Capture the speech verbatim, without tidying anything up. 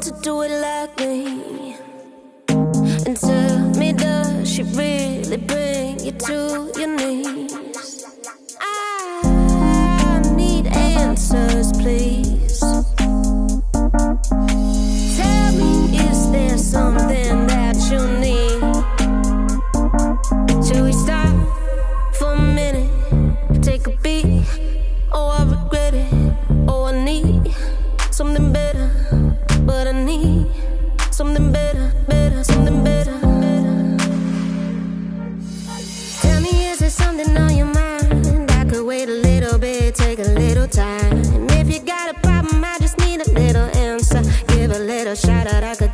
to do it like me? And tell me, does she really bring you to your knees? I need answers, please. Tell me, is there something that you need? Shall we stop for a minute? Take a beat. Oh, I regret it. Oh, I need something better, but I need something better, better, something better, better. Tell me, is there something on your mind? I could wait a little bit, take a little time. If you got a problem, I just need a little answer. Give a little shout out, I could